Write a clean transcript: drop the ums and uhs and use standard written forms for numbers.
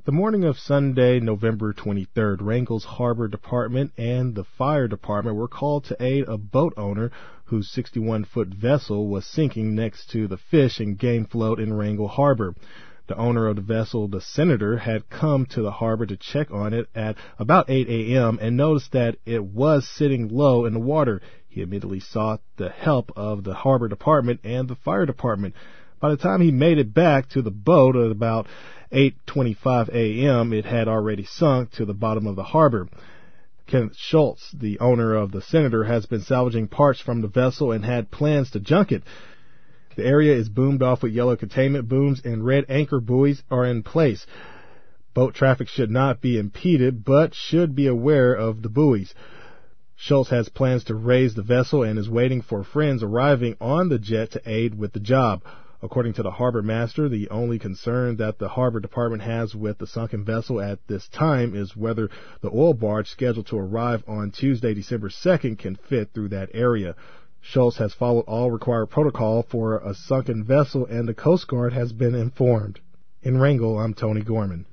The morning of Sunday, November 23rd, Wrangell's Harbor Department and the Fire Department were called to aid a boat owner whose 61-foot vessel was sinking next to the fish and game float in Wrangell Harbor. The owner of the vessel, the Senator, had come to the harbor to check on it at about 8 a.m. and noticed that it was sitting low in the water. He immediately sought the help of the Harbor Department and the Fire Department. By the time he made it back to the boat at about 8:25 a.m., it had already sunk to the bottom of the harbor. Kenneth Schultz, the owner of the Senator, has been salvaging parts from the vessel and had plans to junk it. The area is boomed off with yellow containment booms and red anchor buoys are in place. Boat traffic should not be impeded, but should be aware of the buoys. Schultz has plans to raise the vessel and is waiting for friends arriving on the jet to aid with the job. According to the harbor master, the only concern that the harbor department has with the sunken vessel at this time is whether the oil barge scheduled to arrive on Tuesday, December 2nd can fit through that area. Schultz has followed all required protocol for a sunken vessel and the Coast Guard has been informed. In Wrangell, I'm Tony Gorman.